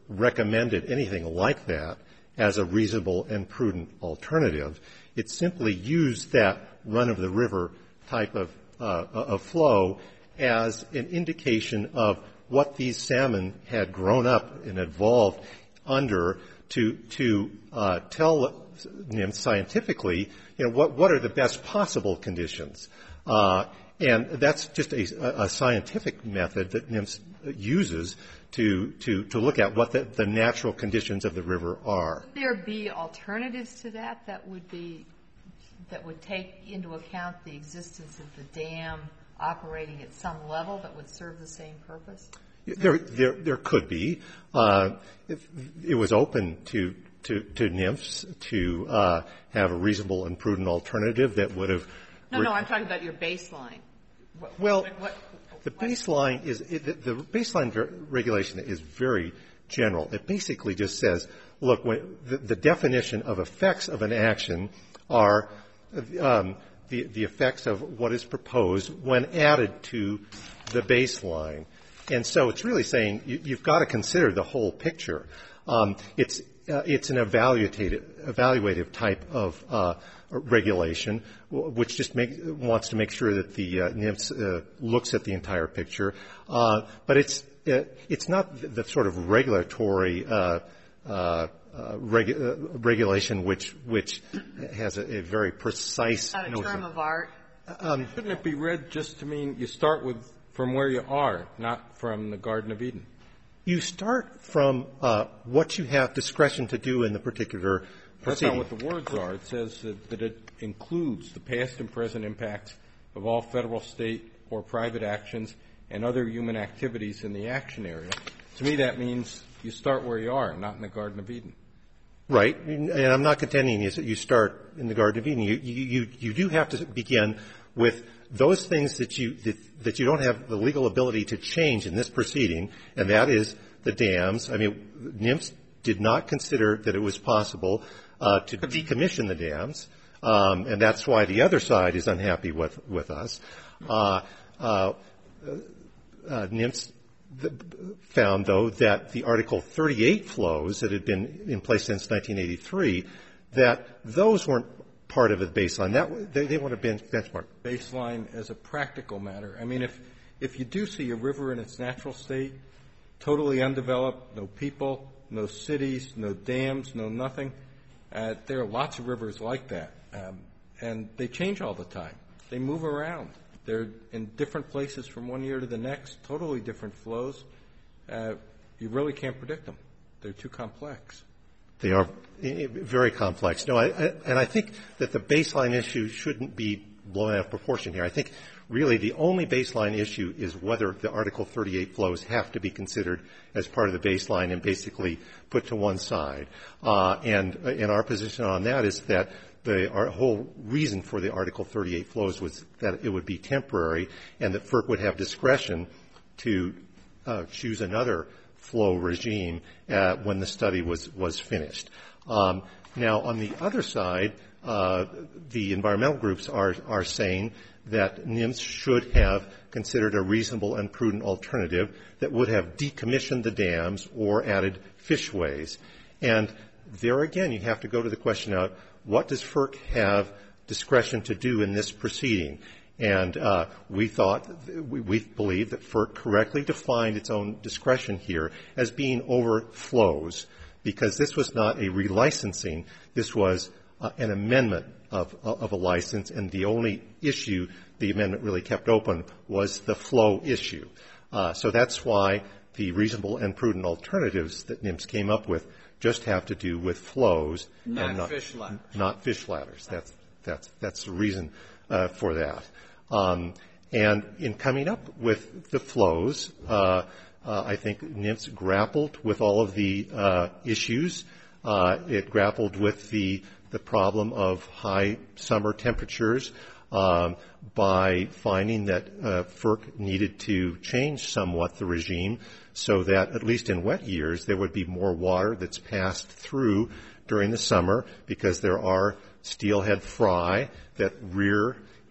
recommended anything like that as a reasonable and prudent alternative. It simply used that run-of-the-river type of, uh, of flow as an indication of what these salmon had grown up and evolved under to, to uh, tell nymphs scientifically, you know, what, what are the best possible conditions. Uh, and that's just a, a scientific method that nymphs uses to, to, to look at what the, the natural conditions of the river are. Would there be alternatives to that that would be, that would take into account the existence of the dam operating at some level that would serve the same purpose? There, there, there could be. Uh, it, it was open to, to, to nymphs to uh, have a reasonable and prudent alternative that would have. No, no, I'm talking about your baseline. What, well, what, what, the baseline is it, the, the baseline ver- regulation is very general. It basically just says, look, when the, the definition of effects of an action are um, the, the effects of what is proposed when added to the baseline. And so it's really saying you, you've got to consider the whole picture. Um, it's uh, it's an evaluative, evaluative type of uh, regulation, which just make, wants to make sure that the uh, nymphs uh, looks at the entire picture. Uh, but it's uh, it's not the, the sort of regulatory uh, uh, uh, regu- uh, regulation which which has a, a very precise. Not a notion. term of art. Um, Shouldn't it be read just to mean you start with from where you are, not from the Garden of Eden? You start from uh, what you have discretion to do in the particular proceeding. That's not what the words are. It says that, that it includes the past and present impacts of all federal, state, or private actions and other human activities in the action area. To me, that means you start where you are, not in the Garden of Eden. Right. And I'm not contending is that you start in the Garden of Eden. You, you, you do have to begin with those things that you, that, that you don't have the legal ability to change in this proceeding, and that is the dams. I mean, nymphs did not consider that it was possible uh, to decommission the dams, um, and that's why the other side is unhappy with, with us. Uh, uh, uh, nymphs found, though, that the Article thirty-eight flows that had been in place since nineteen eighty-three, that those weren't part of the baseline. That they, they want to bench, benchmark. Baseline as a practical matter. I mean, if if you do see a river in its natural state, totally undeveloped, no people, no cities, no dams, no nothing, uh, there are lots of rivers like that, um, and they change all the time. They move around. They're in different places from one year to the next, totally different flows. Uh, you really can't predict them. They're too complex. They are very complex. No, I, I, and I think that the baseline issue shouldn't be blown out of proportion here. I think really the only baseline issue is whether the Article thirty-eight flows have to be considered as part of the baseline and basically put to one side. Uh, and, and our position on that is that the our whole reason for the Article thirty-eight flows was that it would be temporary and that FERC would have discretion to uh, choose another flow regime uh, when the study was, was finished. Um, now, on the other side, uh, the environmental groups are, are saying that nymphs should have considered a reasonable and prudent alternative that would have decommissioned the dams or added fishways. And there again, you have to go to the question of what does FERC have discretion to do in this proceeding? And uh, we thought, we, we believe that FERC correctly defined its own discretion here as being overflows, because this was not a relicensing. This was uh, an amendment of, of a license, and the only issue the amendment really kept open was the flow issue. Uh, so that's why the reasonable and prudent alternatives that NIMS came up with just have to do with flows. Not, and not fish ladders. Not fish ladders. That's, that's, that's the reason uh, for that. Um, and in coming up with the flows, uh, uh, I think NIMS grappled with all of the uh, issues. Uh, it grappled with the, the problem of high summer temperatures um, by finding that uh, FERC needed to change somewhat the regime so that, at least in wet years, there would be more water that's passed through during the summer, because there are steelhead fry that rear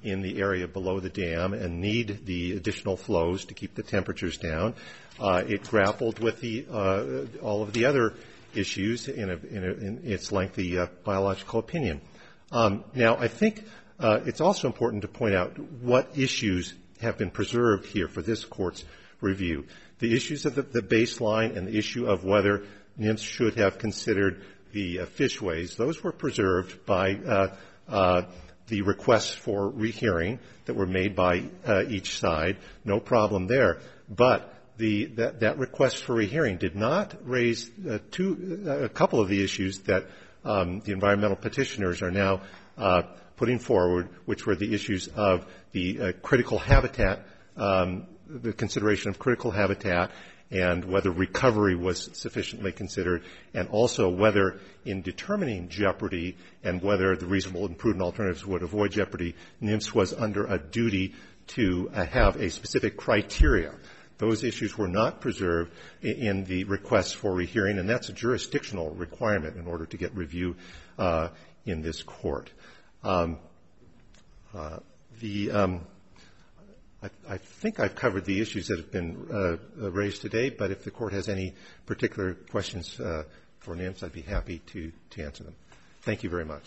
in the area below the dam and need the additional flows to keep the temperatures down. Uh, it grappled with the, uh, all of the other issues in, a, in, a, in its lengthy uh, biological opinion. Um, now, I think uh, it's also important to point out what issues have been preserved here for this Court's review. The issues of the, the baseline and the issue of whether NIMS should have considered the uh, fishways, those were preserved by uh, uh, the requests for rehearing that were made by uh, each side. No problem there. But the, that, that request for rehearing did not raise uh, two, uh, a couple of the issues that um, the environmental petitioners are now uh, putting forward, which were the issues of the uh, critical habitat, um, the consideration of critical habitat, and whether recovery was sufficiently considered, and also whether in determining jeopardy and whether the reasonable and prudent alternatives would avoid jeopardy, NIMS was under a duty to uh, have a specific criteria. Those issues were not preserved in the request for rehearing, and that's a jurisdictional requirement in order to get review uh, in this Court. Um, uh, the um, I, I think I've covered the issues that have been uh, raised today, but if the Court has any particular questions uh, for NIMS, I'd be happy to, to answer them. Thank you very much.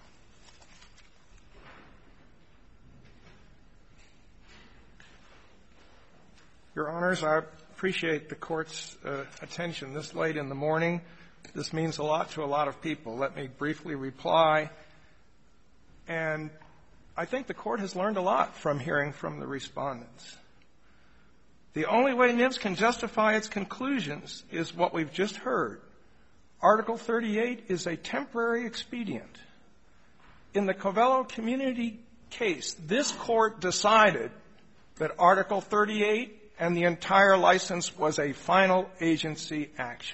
Your Honors, I appreciate the Court's uh, attention this late in the morning. This means a lot to a lot of people. Let me briefly reply. And I think the Court has learned a lot from hearing from the respondents. The only way NIMS can justify its conclusions is what we've just heard. Article thirty-eight is a temporary expedient. In the Covello community case, this Court decided that Article thirty-eight and the entire license was a final agency action.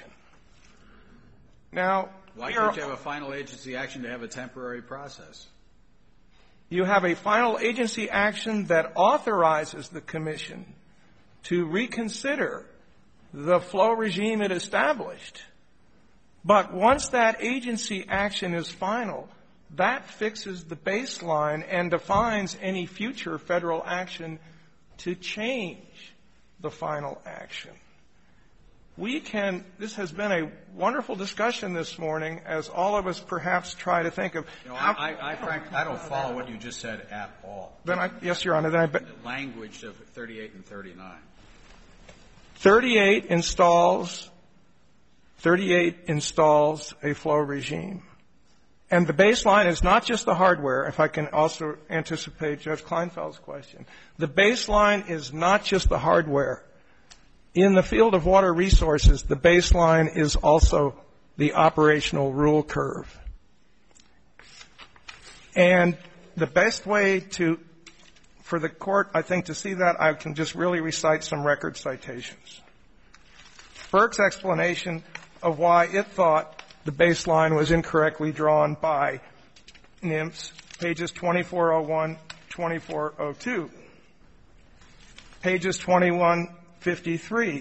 Now, why can't you have a final agency action to have a temporary process? You have a final agency action that authorizes the Commission to reconsider the flow regime it established. But once that agency action is final, that fixes the baseline and defines any future federal action to change the final action. We can, this has been a wonderful discussion this morning as all of us perhaps try to think of. You know, I, I, I, Frank, I don't follow what you just said at all. Then I, yes, Your Honor. Then I, the language of thirty-eight and thirty-nine. thirty-eight installs, thirty-eight installs a flow regime. And the baseline is not just the hardware, if I can also anticipate Judge Kleinfeld's question. The baseline is not just the hardware. In the field of water resources, the baseline is also the operational rule curve. And the best way to, for the Court, I think, to see that, I can just really recite some record citations. FERC's explanation of why it thought the baseline was incorrectly drawn by NIMS, pages twenty-four oh one, twenty-four oh two, pages twenty-one fifty-three.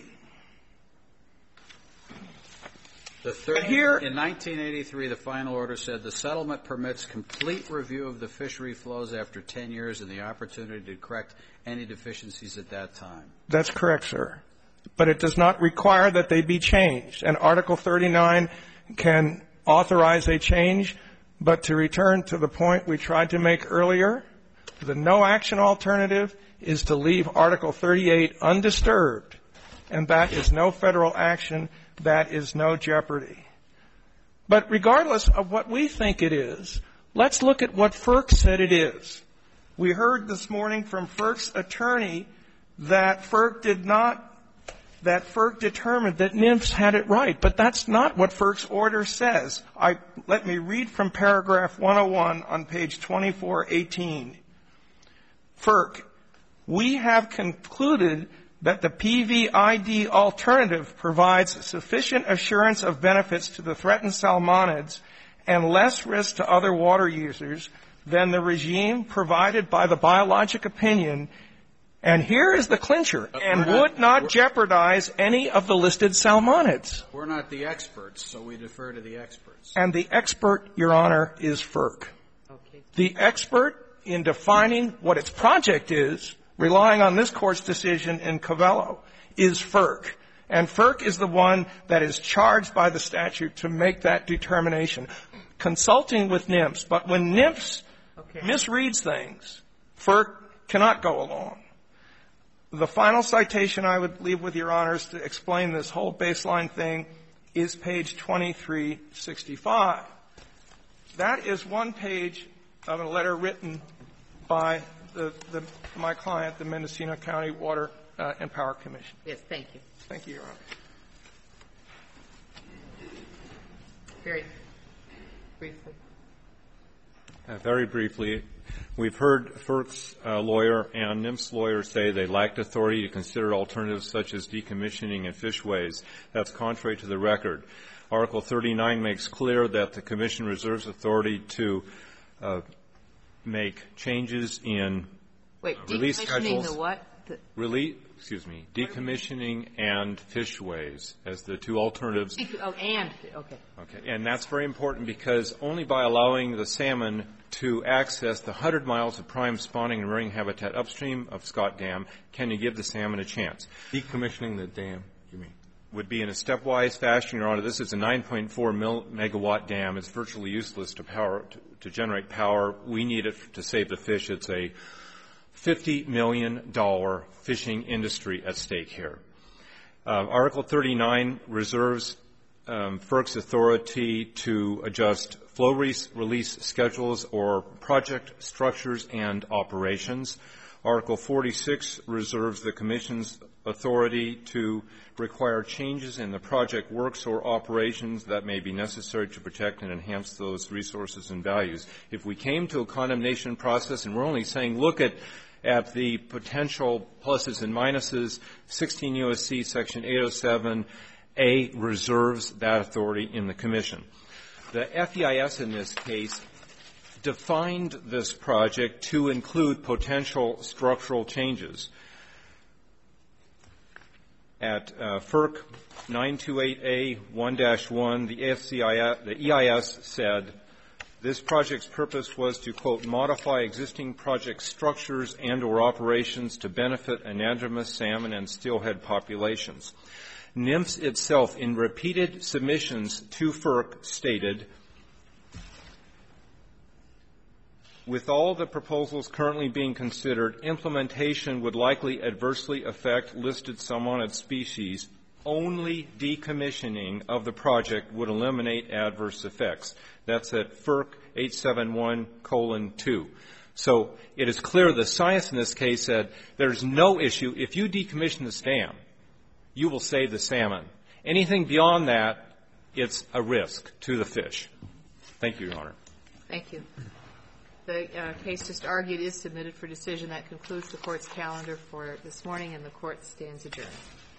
The third, Here, in nineteen eighty-three, the final order said the settlement permits complete review of the fishery flows after ten years and the opportunity to correct any deficiencies at that time. That's correct, sir. But it does not require that they be changed. And Article thirty-nine can authorize a change, but to return to the point we tried to make earlier, the no-action alternative is to leave Article thirty-eight undisturbed, and that is no federal action, that is no jeopardy. But regardless of what we think it is, let's look at what FERC said it is. We heard this morning from FERC's attorney that FERC did not that FERC determined that NIMS had it right, but that's not what FERC's order says. I, let me read from paragraph one oh one on page twenty-four eighteen. FERC, we have concluded that the P V I D alternative provides sufficient assurance of benefits to the threatened salmonids and less risk to other water users than the regime provided by the biologic opinion. And here is the clincher, and not, would not jeopardize any of the listed salmonids. We're not the experts, so we defer to the experts. And the expert, Your Honor, is FERC. Okay. The expert in defining what its project is, relying on this Court's decision in Covello, is FERC. And FERC is the one that is charged by the statute to make that determination, consulting with NIMS. But when NIMS okay. misreads things, FERC cannot go along. The final citation I would leave with Your Honors to explain this whole baseline thing is page twenty-three sixty-five. That is one page of a letter written by the, the, my client, the Mendocino County Water uh, and Power Commission. Yes, thank you. Thank you, Your Honor. Very briefly. Uh, very briefly, we've heard FERC's uh, lawyer and NIMS lawyer say they lacked authority to consider alternatives such as decommissioning and fishways. That's contrary to the record. Article thirty-nine makes clear that the Commission reserves authority to uh, make changes in Wait, uh, release schedules. Decommissioning the what? The Release, excuse me, decommissioning and fishways as the two alternatives. Oh, and, okay. Okay, and that's very important because only by allowing the salmon to access the one hundred miles of prime spawning and rearing habitat upstream of Scott Dam can you give the salmon a chance. Decommissioning the dam, you mean? Would be in a stepwise fashion, Your Honor. This is a nine point four megawatt dam. It's virtually useless to power to, to generate power. We need it to save the fish. It's a fifty million dollars fishing industry at stake here. Uh, Article thirty-nine reserves um, FERC's authority to adjust flow release, release schedules or project structures and operations. Article forty-six reserves the Commission's authority to require changes in the project works or operations that may be necessary to protect and enhance those resources and values. If we came to a condemnation process and we're only saying, look at at the potential pluses and minuses, sixteen U S C Section eight oh seven A reserves that authority in the Commission. The F E I S in this case defined this project to include potential structural changes. At uh, FERC nine twenty-eight A one dash one, the, F C I S, the E I S said, this project's purpose was to, quote, modify existing project structures and or operations to benefit anadromous salmon and steelhead populations. NIMS itself, in repeated submissions to FERC, stated, with all the proposals currently being considered, implementation would likely adversely affect listed salmonid species. Only decommissioning of the project would eliminate adverse effects. That's at FERC eight seventy-one colon two. So it is clear the science in this case said there's no issue. If you decommission this dam, you will save the salmon. Anything beyond that, it's a risk to the fish. Thank you, Your Honor. Thank you. The uh, case just argued is submitted for decision. That concludes the Court's calendar for this morning, and the Court stands adjourned.